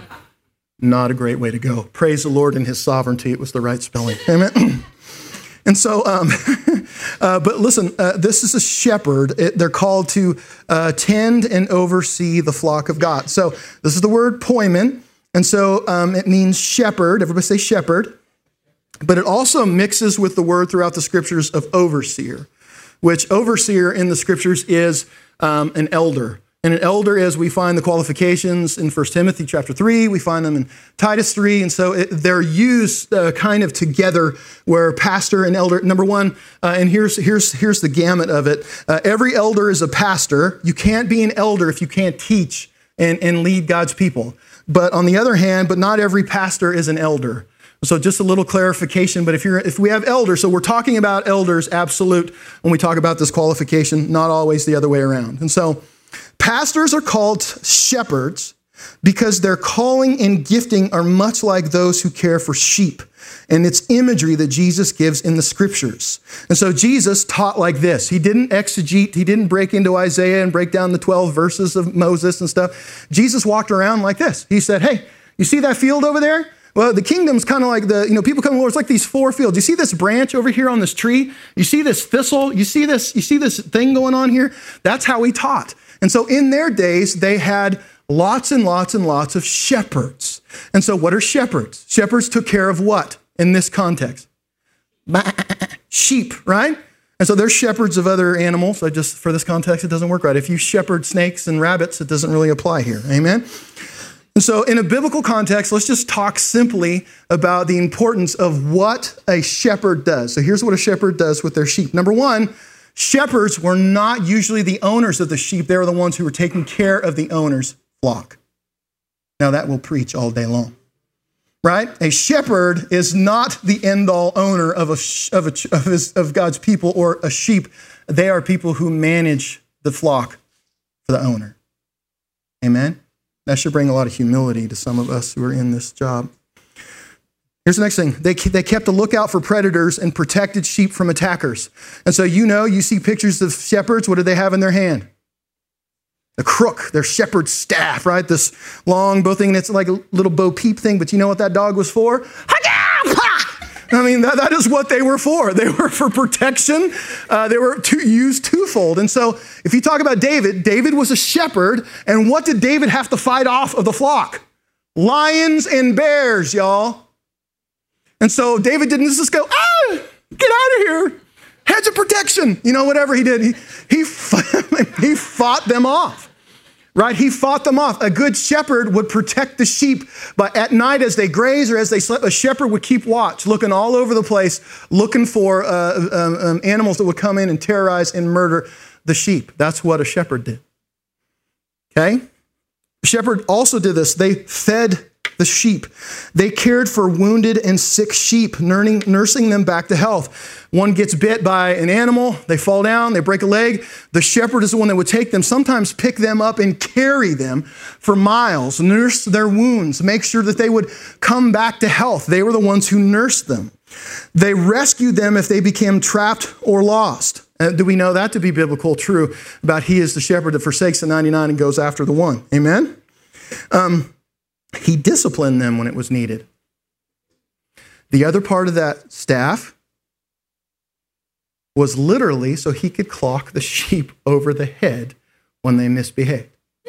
Not a great way to go. Praise the Lord in his sovereignty. It was the right spelling. Amen. And so, um, uh, but listen, uh, this is a shepherd. It, they're called to uh, tend and oversee the flock of God. So this is the word poimen. And so um, it means shepherd. Everybody say shepherd. But it also mixes with the word throughout the scriptures of overseer, which overseer in the scriptures is um, an elder. And an elder, as we find the qualifications in First Timothy chapter three, we find them in Titus three. And so it, they're used uh, kind of together where pastor and elder, number one, uh, and here's, here's, here's the gamut of it. Uh, every elder is a pastor. You can't be an elder if you can't teach and, and lead God's people. But on the other hand, but not every pastor is an elder. So just a little clarification, but if you're if we have elders, so we're talking about elders, absolute, when we talk about this qualification, not always the other way around. And so pastors are called shepherds because their calling and gifting are much like those who care for sheep. And it's imagery that Jesus gives in the scriptures. And so Jesus taught like this. He didn't exegete. He didn't break into Isaiah and break down the twelve verses of Moses and stuff. Jesus walked around like this. He said, "Hey, you see that field over there? Well, the kingdom's kind of like the, you know, people come to the Lord. It's like these four fields. You see this branch over here on this tree? You see this thistle? You see this, you see this thing going on here? That's how he taught. And so in their days, they had lots and lots and lots of shepherds. And so what are shepherds? Shepherds took care of what in this context? Sheep, right? And so they're shepherds of other animals. I just, for this context, it doesn't work right. If you shepherd snakes and rabbits, it doesn't really apply here. Amen? And so in a biblical context, let's just talk simply about the importance of what a shepherd does. So here's what a shepherd does with their sheep. Number one, Shepherds were not usually the owners of the sheep. They were the ones who were taking care of the owner's flock. Now that will preach all day long, right? A shepherd is not the end-all owner of, a, of, a, of, his, of God's people or a sheep. They are people who manage the flock for the owner. Amen? That should bring a lot of humility to some of us who are in this job. Here's the next thing. They, they kept a lookout for predators and protected sheep from attackers. And so you know, you see pictures of shepherds. What do they have in their hand? The crook, their shepherd's staff, right? This long bow thing. It's like a little Bo Peep thing, but you know what that dog was for? I mean, that, that is what they were for. They were for protection. Uh, they were to used twofold. And so if you talk about David, David was a shepherd. And what did David have to fight off of the flock? Lions and bears, y'all. And so David didn't just go, ah, get out of here. Hedge of protection. You know, whatever he did, he, he, he fought them off, right? He fought them off. A good shepherd would protect the sheep, but at night as they graze or as they slept, a shepherd would keep watch, looking all over the place, looking for uh, um, um, animals that would come in and terrorize and murder the sheep. That's what a shepherd did, okay? A shepherd also did this. They fed the sheep. They cared for wounded and sick sheep, nursing them back to health. One gets bit by an animal, they fall down, they break a leg. The shepherd is the one that would take them, sometimes pick them up and carry them for miles, nurse their wounds, make sure that they would come back to health. They were the ones who nursed them. They rescued them if they became trapped or lost. Uh, do we know that to be biblical? True about he is the shepherd that forsakes the ninety-nine and goes after the one. Amen? Um, He disciplined them when it was needed. The other part of that staff was literally so he could clock the sheep over the head when they misbehaved.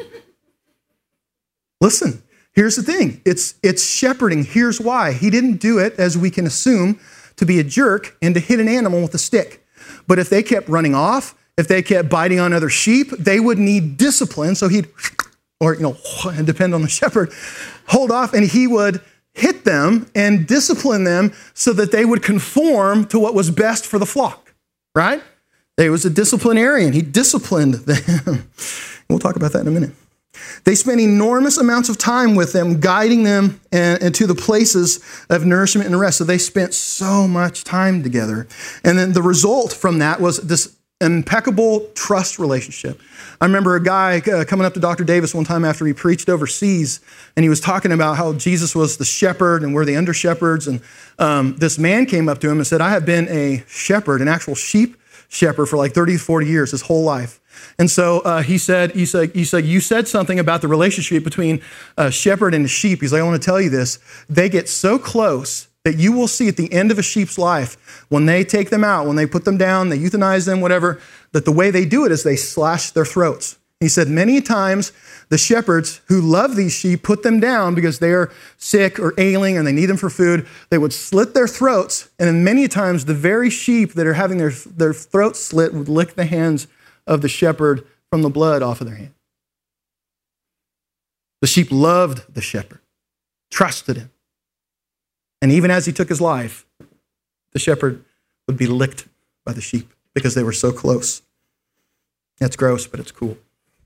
Listen, here's the thing. It's, it's shepherding. Here's why. He didn't do it, as we can assume, to be a jerk and to hit an animal with a stick. But if they kept running off, if they kept biting on other sheep, they would need discipline. So he'd... or, you know, depend on the shepherd, hold off, and he would hit them and discipline them so that they would conform to what was best for the flock, right? He was a disciplinarian. He disciplined them. We'll talk about that in a minute. They spent enormous amounts of time with them, guiding them and, and to the places of nourishment and rest. So they spent so much time together. And then the result from that was this impeccable trust relationship. I remember a guy uh, coming up to Doctor Davis one time after he preached overseas, and he was talking about how Jesus was the shepherd and we're the under shepherds. And um, this man came up to him and said, I have been a shepherd, an actual sheep shepherd for like thirty, forty years, his whole life. And so uh, he said, he said, he said, you said something about the relationship between a shepherd and a sheep. He's like, I want to tell you this. They get so close that you will see at the end of a sheep's life, when they take them out, when they put them down, they euthanize them, whatever, that the way they do it is they slash their throats. He said many times the shepherds who love these sheep put them down because they are sick or ailing and they need them for food. They would slit their throats, and then many times the very sheep that are having their, their throats slit would lick the hands of the shepherd from the blood off of their hand. The sheep loved the shepherd, trusted him. And even as he took his life, the shepherd would be licked by the sheep because they were so close. That's gross, but it's cool.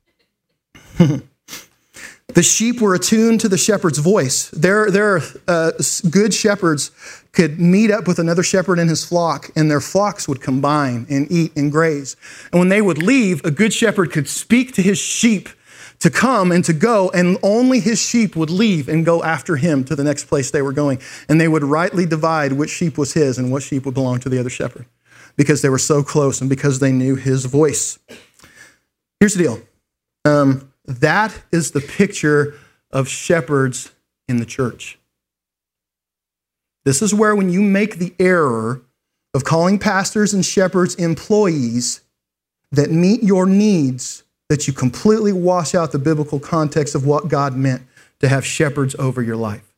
The sheep were attuned to the shepherd's voice. Their, their uh, good shepherds could meet up with another shepherd in his flock, and their flocks would combine and eat and graze. And when they would leave, a good shepherd could speak to his sheep to come and to go, and only his sheep would leave and go after him to the next place they were going. And they would rightly divide which sheep was his and what sheep would belong to the other shepherd because they were so close and because they knew his voice. Here's the deal. Um, that is the picture of shepherds in the church. This is where when you make the error of calling pastors and shepherds employees that meet your needs, that you completely wash out the biblical context of what God meant to have shepherds over your life.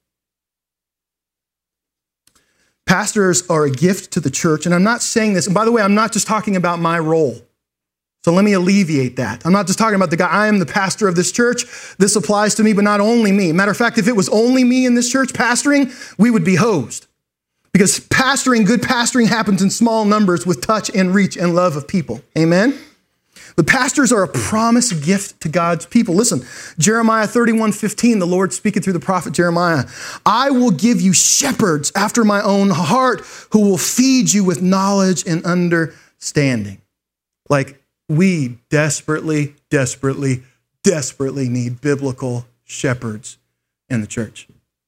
Pastors are a gift to the church, and I'm not saying this, and by the way, I'm not just talking about my role. So let me alleviate that. I'm not just talking about the guy, I am the pastor of this church. This applies to me, but not only me. Matter of fact, if it was only me in this church pastoring, we would be hosed. Because pastoring, good pastoring happens in small numbers with touch and reach and love of people. Amen? The pastors are a promised gift to God's people. Listen, Jeremiah thirty-one fifteen, the Lord speaking through the prophet Jeremiah, I will give you shepherds after my own heart who will feed you with knowledge and understanding. Like we desperately, desperately, desperately need biblical shepherds in the church.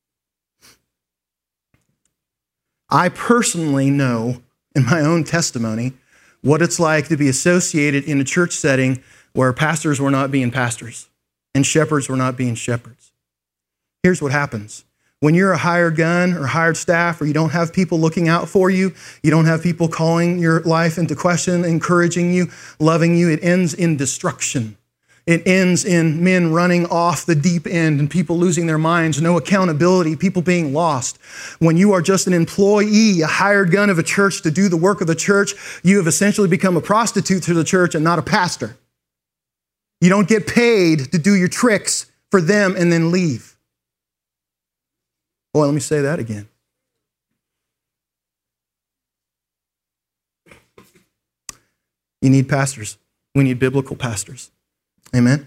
I personally know in my own testimony what it's like to be associated in a church setting where pastors were not being pastors and shepherds were not being shepherds. Here's what happens. When you're a hired gun or hired staff, or you don't have people looking out for you, you don't have people calling your life into question, encouraging you, loving you, it ends in destruction. It ends in men running off the deep end and people losing their minds, no accountability, people being lost. When you are just an employee, a hired gun of a church to do the work of the church, you have essentially become a prostitute to the church and not a pastor. You don't get paid to do your tricks for them and then leave. Boy, let me say that again. You need pastors. We need biblical pastors. Amen?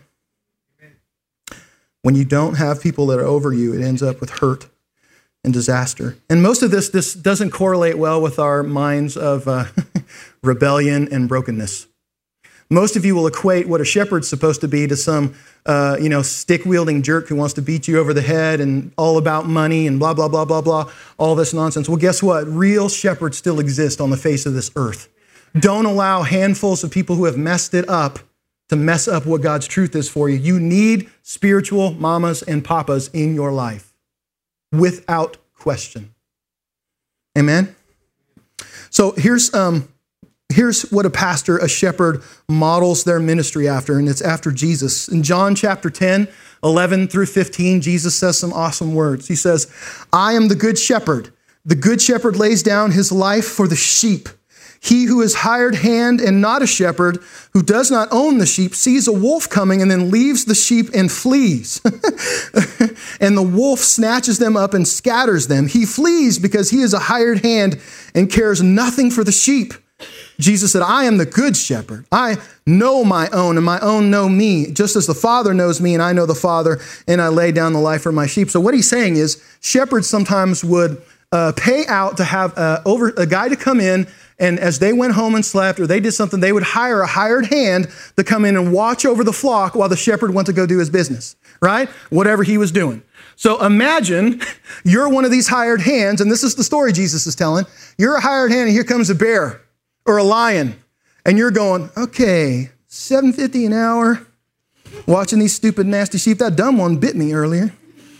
When you don't have people that are over you, it ends up with hurt and disaster. And most of this, this doesn't correlate well with our minds of uh, rebellion and brokenness. Most of you will equate what a shepherd's supposed to be to some uh, you know, stick-wielding jerk who wants to beat you over the head and all about money and blah, blah, blah, blah, blah, all this nonsense. Well, guess what? Real shepherds still exist on the face of this earth. Don't allow handfuls of people who have messed it up to mess up what God's truth is for you. You need spiritual mamas and papas in your life, without question. Amen? So here's, um, here's what a pastor, a shepherd, models their ministry after, and it's after Jesus. In John chapter ten, eleven through fifteen, Jesus says some awesome words. He says, I am the good shepherd. The good shepherd lays down his life for the sheep. He who is hired hand and not a shepherd, who does not own the sheep, sees a wolf coming and then leaves the sheep and flees. And the wolf snatches them up and scatters them. He flees because he is a hired hand and cares nothing for the sheep. Jesus said, I am the good shepherd. I know my own and my own know me, just as the Father knows me and I know the Father, and I lay down the life for my sheep. So what he's saying is shepherds sometimes would uh, pay out to have uh, over a guy to come in, and as they went home and slept or they did something, they would hire a hired hand to come in and watch over the flock while the shepherd went to go do his business, right? Whatever he was doing. So imagine you're one of these hired hands, and this is the story Jesus is telling. You're a hired hand, and here comes a bear or a lion, and you're going, okay, seven fifty an hour, watching these stupid, nasty sheep. That dumb one bit me earlier.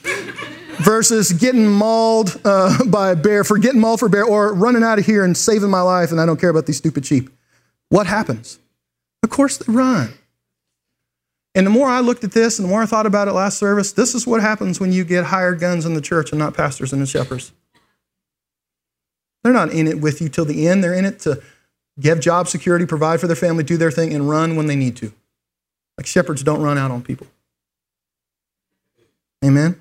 Versus getting mauled uh, by a bear, for getting mauled for a bear, or running out of here and saving my life, and I don't care about these stupid sheep. What happens? Of course they run. And the more I looked at this, and the more I thought about it last service, this is what happens when you get hired guns in the church and not pastors and shepherds. They're not in it with you till the end. They're in it to give job security, provide for their family, do their thing, and run when they need to. Like shepherds don't run out on people. Amen?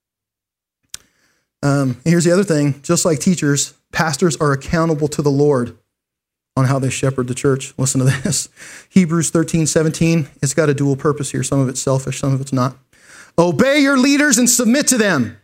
Um, here's the other thing. Just like teachers, pastors are accountable to the Lord on how they shepherd the church. Listen to this. Hebrews thirteen seventeen. It's got a dual purpose here. Some of it's selfish, some of it's not. Obey your leaders and submit to them.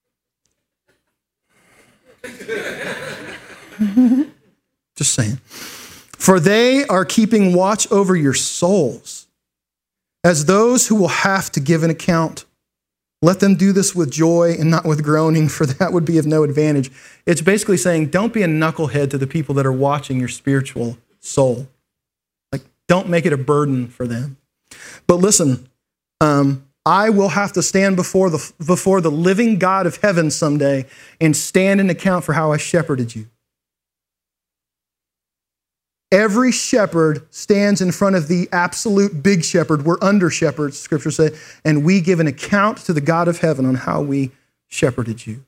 Just saying. For they are keeping watch over your souls as those who will have to give an account. Let them do this with joy and not with groaning, for that would be of no advantage. It's basically saying, don't be a knucklehead to the people that are watching your spiritual soul. Like, don't make it a burden for them. But listen, um, I will have to stand before the, before the living God of heaven someday and stand and account for how I shepherded you. Every shepherd stands in front of the absolute big shepherd. We're under shepherds, Scripture said, and we give an account to the God of heaven on how we shepherded you.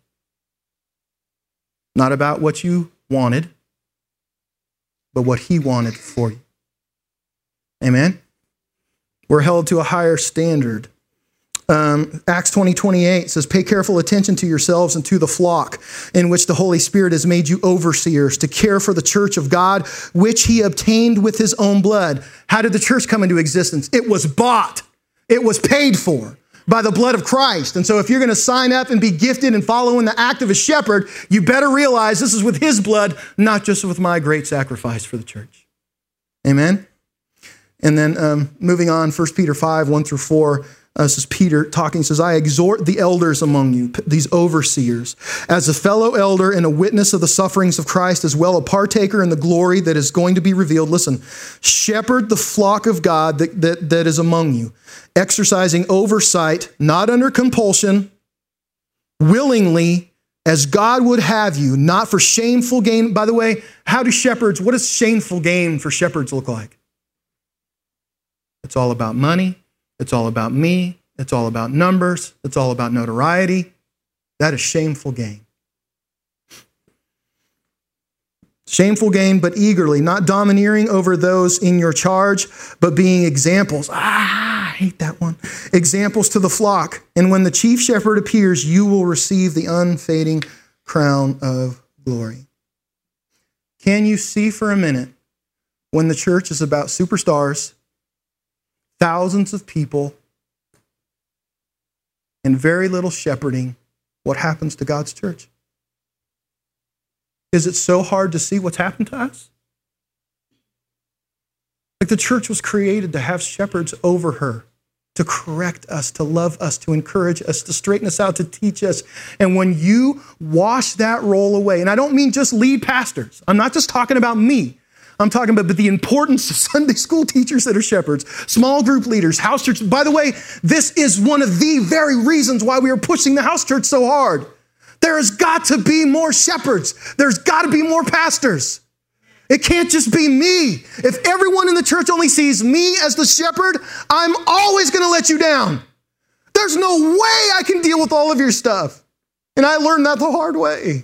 Not about what you wanted, but what he wanted for you. Amen? We're held to a higher standard. Um, Acts twenty, twenty-eight says, pay careful attention to yourselves and to the flock in which the Holy Spirit has made you overseers to care for the church of God, which he obtained with his own blood. How did the church come into existence? It was bought. It was paid for by the blood of Christ. And so if you're going to sign up and be gifted and follow in the act of a shepherd, you better realize this is with his blood, not just with my great sacrifice for the church. Amen? And then um, moving on, First Peter five, one through four, Uh, this is Peter talking, says, I exhort the elders among you, these overseers, as a fellow elder and a witness of the sufferings of Christ, as well a partaker in the glory that is going to be revealed. Listen, shepherd the flock of God that, that, that is among you, exercising oversight, not under compulsion, willingly, as God would have you, not for shameful gain. By the way, how do shepherds, what does shameful gain for shepherds look like? It's all about money. It's all about me. It's all about numbers. It's all about notoriety. That is shameful gain. Shameful gain, but eagerly, not domineering over those in your charge, but being examples. Ah, I hate that one. Examples to the flock. And when the chief shepherd appears, you will receive the unfading crown of glory. Can you see for a minute when the church is about superstars, thousands of people, and very little shepherding, what happens to God's church? Is it so hard to see what's happened to us? Like the church was created to have shepherds over her, to correct us, to love us, to encourage us, to straighten us out, to teach us. And when you wash that role away, and I don't mean just lead pastors. I'm not just talking about me. I'm talking about the importance of Sunday school teachers that are shepherds, small group leaders, house church. By the way, this is one of the very reasons why we are pushing the house church so hard. There has got to be more shepherds. There's got to be more pastors. It can't just be me. If everyone in the church only sees me as the shepherd, I'm always going to let you down. There's no way I can deal with all of your stuff. And I learned that the hard way.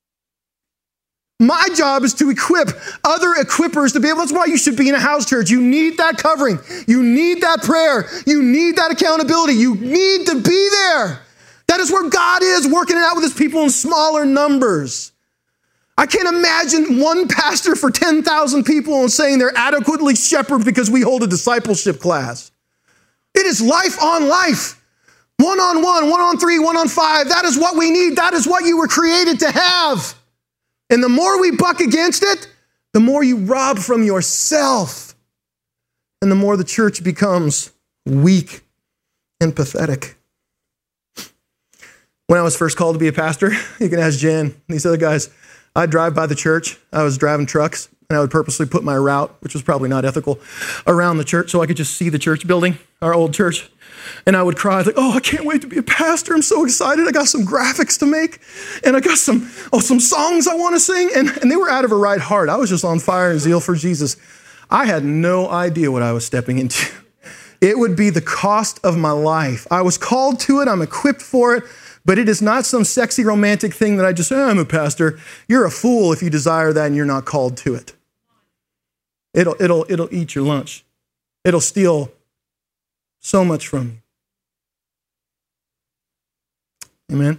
My job is to equip other equippers to be able, that's why you should be in a house church. You need that covering. You need that prayer. You need that accountability. You need to be there. That is where God is working it out with his people in smaller numbers. I can't imagine one pastor for ten thousand people and saying they're adequately shepherded because we hold a discipleship class. It is life on life. One on one, one on three, one on five. That is what we need. That is what you were created to have. And the more we buck against it, the more you rob from yourself. And the more the church becomes weak and pathetic. When I was first called to be a pastor, you can ask Jen and these other guys, I'd drive by the church. I was driving trucks, and I would purposely put my route, which was probably not ethical, around the church so I could just see the church building, our old church. And I would cry, like, oh, I can't wait to be a pastor. I'm so excited. I got some graphics to make, and I got some oh, some songs I want to sing. And, and they were out of a right heart. I was just on fire and zeal for Jesus. I had no idea what I was stepping into. It would be the cost of my life. I was called to it. I'm equipped for it. But it is not some sexy romantic thing that I just say, oh, I'm a pastor. You're a fool if you desire that and you're not called to it. It'll, it'll, it'll eat your lunch. It'll steal so much from you. Amen?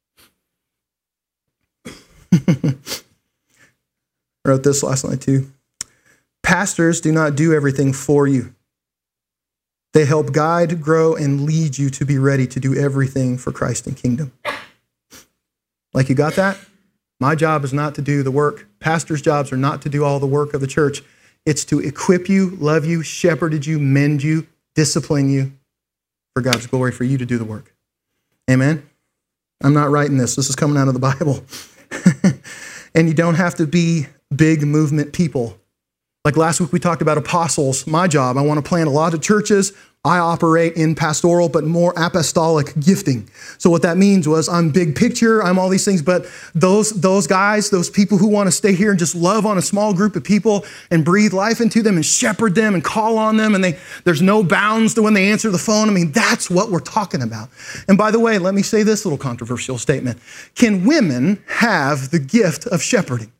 I wrote this last night too. Pastors do not do everything for you. They help guide, grow, and lead you to be ready to do everything for Christ and kingdom. Like, you got that? My job is not to do the work. Pastors' jobs are not to do all the work of the church. It's to equip you, love you, shepherd you, mend you, discipline you for God's glory, for you to do the work. Amen? I'm not writing this. This is coming out of the Bible. And you don't have to be big movement people. Like last week we talked about apostles. My job, I want to plant a lot of churches. I operate in pastoral, but more apostolic gifting. So what that means was I'm big picture, I'm all these things, but those, those guys, those people who want to stay here and just love on a small group of people and breathe life into them and shepherd them and call on them, and they, there's no bounds to when they answer the phone. I mean, that's what we're talking about. And by the way, let me say this little controversial statement. Can women have the gift of shepherding?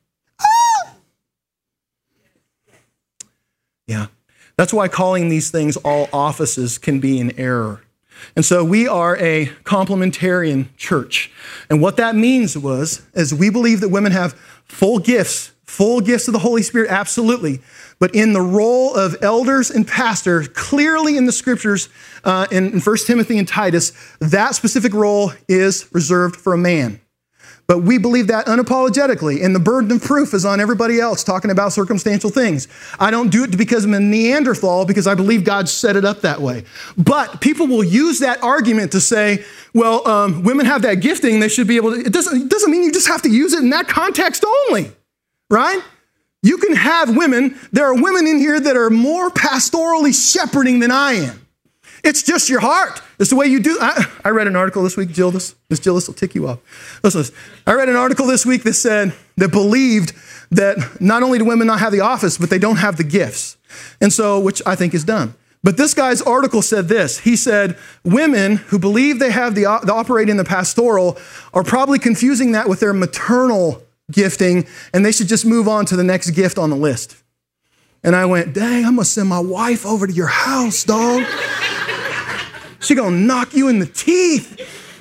Yeah. That's why calling these things all offices can be an error. And so we are a complementarian church. And what that means was, is we believe that women have full gifts, full gifts of the Holy Spirit, absolutely. But in the role of elders and pastors, clearly in the scriptures, uh, in, in First Timothy and Titus, that specific role is reserved for a man. But we believe that unapologetically, and the burden of proof is on everybody else talking about circumstantial things. I don't do it because I'm a Neanderthal, because I believe God set it up that way. But people will use that argument to say, well, um, women have that gifting, they should be able to, it doesn't, it doesn't mean you just have to use it in that context only, right? You can have women, there are women in here that are more pastorally shepherding than I am. It's just your heart. It's the way you do. I, I read an article this week, Jill, this, Miss Jill, this will tick you off. Listen, listen, I read an article this week that said, that believed that not only do women not have the office, but they don't have the gifts. And so, which I think is dumb. But this guy's article said this. He said, women who believe they have the, the operate in the pastoral are probably confusing that with their maternal gifting, and they should just move on to the next gift on the list. And I went, dang, I'm gonna send my wife over to your house, dog. She gonna knock you in the teeth.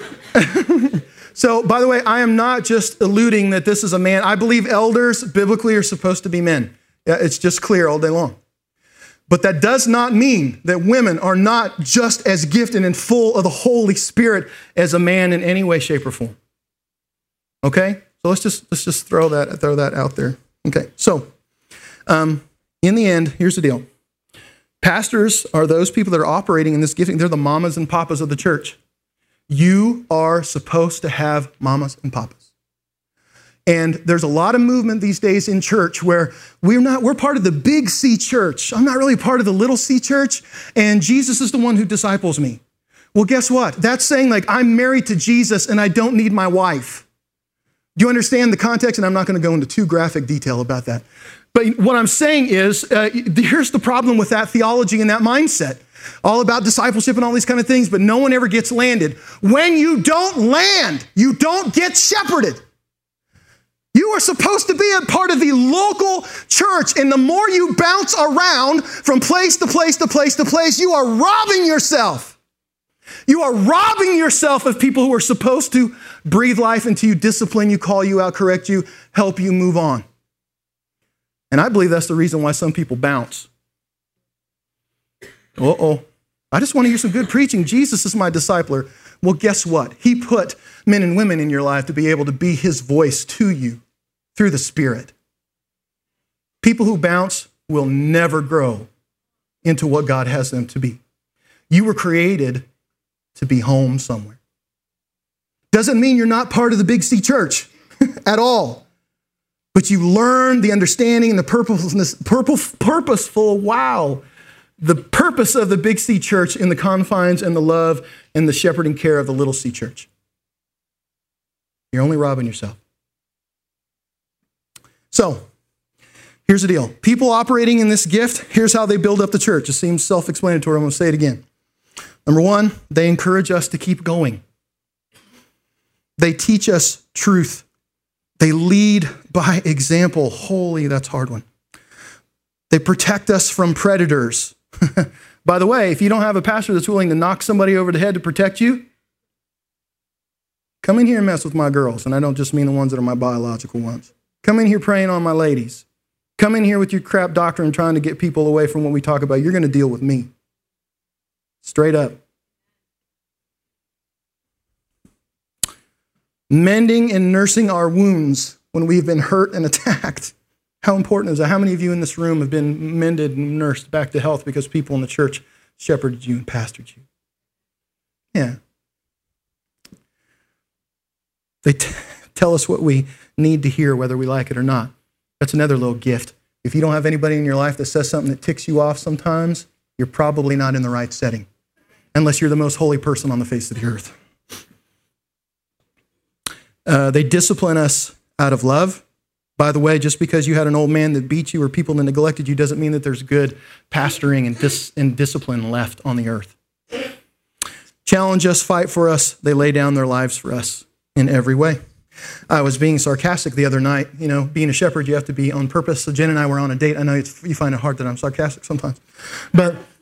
So, by the way, I am not just alluding that this is a man. I believe elders biblically are supposed to be men. It's just clear all day long. But that does not mean that women are not just as gifted and full of the Holy Spirit as a man in any way, shape, or form. Okay? So let's just let's just throw that throw that out there. Okay. So, um, in the end, here's the deal. Pastors are those people that are operating in this gifting. They're the mamas and papas of the church. You are supposed to have mamas and papas. And there's a lot of movement these days in church where we're not, we're part of the big C church. I'm not really part of the little C church, and Jesus is the one who disciples me. Well, guess what? That's saying like I'm married to Jesus and I don't need my wife. Do you understand the context? And I'm not going to go into too graphic detail about that. But what I'm saying is, uh, here's the problem with that theology and that mindset. All about discipleship and all these kind of things, but no one ever gets landed. When you don't land, you don't get shepherded. You are supposed to be a part of the local church, and the more you bounce around from place to place to place to place, you are robbing yourself. You are robbing yourself of people who are supposed to breathe life into you, discipline you, call you out, correct you, help you move on. And I believe that's the reason why some people bounce. Uh-oh. I just want to hear some good preaching. Jesus is my discipler. Well, guess what? He put men and women in your life to be able to be his voice to you through the Spirit. People who bounce will never grow into what God has them to be. You were created to be home somewhere. Doesn't mean you're not part of the Big C church at all. But you learn the understanding and the purposefulness, purposeful, wow, the purpose of the Big C church in the confines and the love and the shepherding care of the little C church. You're only robbing yourself. So, here's the deal. People operating in this gift, here's how they build up the church. It seems self-explanatory. I'm going to say it again. Number one, they encourage us to keep going. They teach us truth. They lead by example. Holy, that's a hard one. They protect us from predators. By the way, if you don't have a pastor that's willing to knock somebody over the head to protect you, come in here and mess with my girls. And I don't just mean the ones that are my biological ones. Come in here praying on my ladies. Come in here with your crap doctrine trying to get people away from what we talk about. You're going to deal with me. Straight up. Mending and nursing our wounds when we've been hurt and attacked. How important is that? How many of you in this room have been mended and nursed back to health because people in the church shepherded you and pastored you? Yeah. They t- tell us what we need to hear, whether we like it or not. That's another little gift. If you don't have anybody in your life that says something that ticks you off sometimes, you're probably not in the right setting, unless you're the most holy person on the face of the earth. Uh, they discipline us out of love. By the way, just because you had an old man that beat you or people that neglected you doesn't mean that there's good pastoring and, dis- and discipline left on the earth. Challenge us, fight for us. They lay down their lives for us in every way. I was being sarcastic the other night. You know, being a shepherd, you have to be on purpose. So Jen and I were on a date. I know it's, you find it hard that I'm sarcastic sometimes. But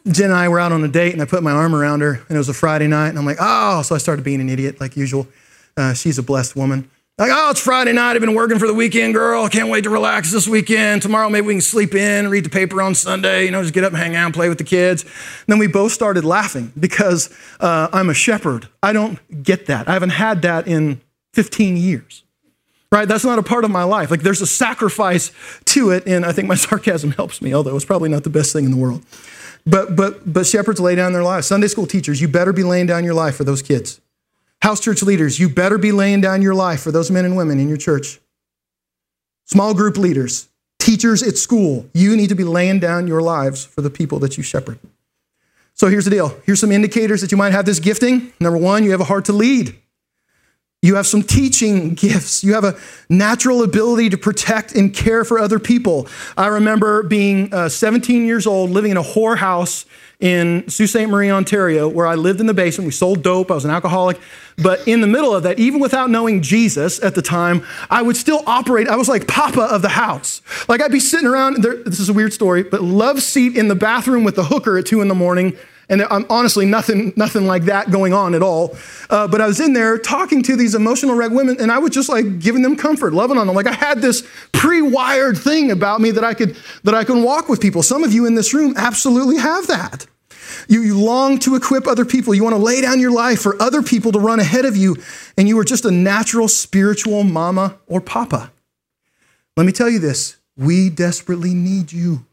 Jen and I were out on a date, and I put my arm around her, and it was a Friday night, and I'm like, oh, so I started being an idiot like usual. Uh, she's a blessed woman. Like, oh, it's Friday night. I've been working for the weekend, girl. I can't wait to relax this weekend. Tomorrow, maybe we can sleep in, read the paper on Sunday, you know, just get up and hang out and play with the kids. And then we both started laughing because uh, I'm a shepherd. I don't get that. I haven't had that in fifteen years, right? That's not a part of my life. Like, there's a sacrifice to it, and I think my sarcasm helps me, although it's probably not the best thing in the world. But, but, but shepherds lay down their lives. Sunday school teachers, you better be laying down your life for those kids. House church leaders, you better be laying down your life for those men and women in your church. Small group leaders, teachers at school, you need to be laying down your lives for the people that you shepherd. So here's the deal. Here's some indicators that you might have this gifting. Number one, you have a heart to lead. You have some teaching gifts. You have a natural ability to protect and care for other people. I remember being uh, seventeen years old, living in a whorehouse in Sault Ste. Marie, Ontario, where I lived in the basement. We sold dope. I was an alcoholic. But in the middle of that, even without knowing Jesus at the time, I would still operate. I was like Papa of the house. Like, I'd be sitting around, there, this is a weird story, but love seat in the bathroom with the hooker at two in the morning. And I'm honestly nothing, nothing like that going on at all. Uh, but I was in there talking to these emotional wrecked women, and I was just like giving them comfort, loving on them. Like, I had this pre-wired thing about me that I could that I can walk with people. Some of you in this room absolutely have that. You, you long to equip other people. You want to lay down your life for other people to run ahead of you, and you are just a natural spiritual mama or papa. Let me tell you this. We desperately need you.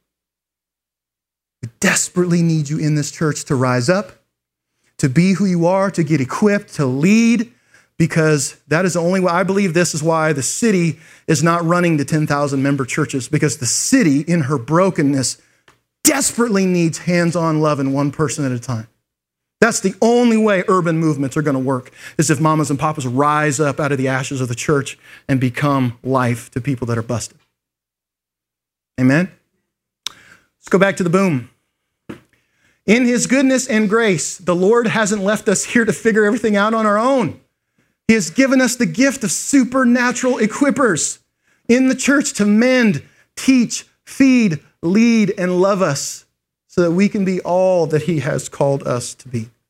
We desperately need you in this church to rise up, to be who you are, to get equipped, to lead, because that is the only way. I believe this is why the city is not running to ten thousand member churches, because the city in her brokenness desperately needs hands-on love in one person at a time. That's the only way urban movements are going to work, is if mamas and papas rise up out of the ashes of the church and become life to people that are busted. Amen? Let's go back to the boom. In his goodness and grace, the Lord hasn't left us here to figure everything out on our own. He has given us the gift of supernatural equippers in the church to mend, teach, feed, lead, and love us so that we can be all that he has called us to be.